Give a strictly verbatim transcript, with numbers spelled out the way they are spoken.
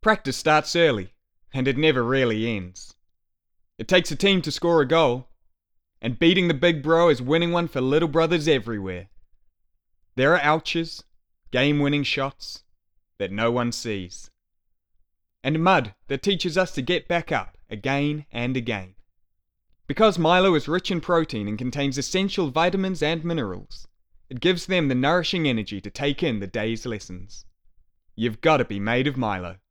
Practice starts early, and it never really ends. It takes a team to score a goal, and beating the big bro is winning one for little brothers everywhere. There are ouches, game-winning shots that no one sees, and mud that teaches us to get back up again and again. Because Milo is rich in protein and contains essential vitamins and minerals, it gives them the nourishing energy to take in the day's lessons. You've got to be made of Milo.